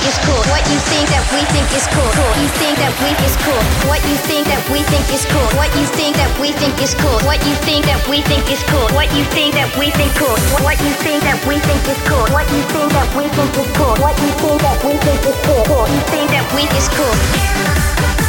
is cool. What you think that we think is cool. You think that we is cool. What you think that we think is cool. What you think that we think is cool. What you think that we think is cool. What you think that we think cool. What you think that we think is cool. What you think that we think is cool. What you think that we think is cool. You think that we is cool.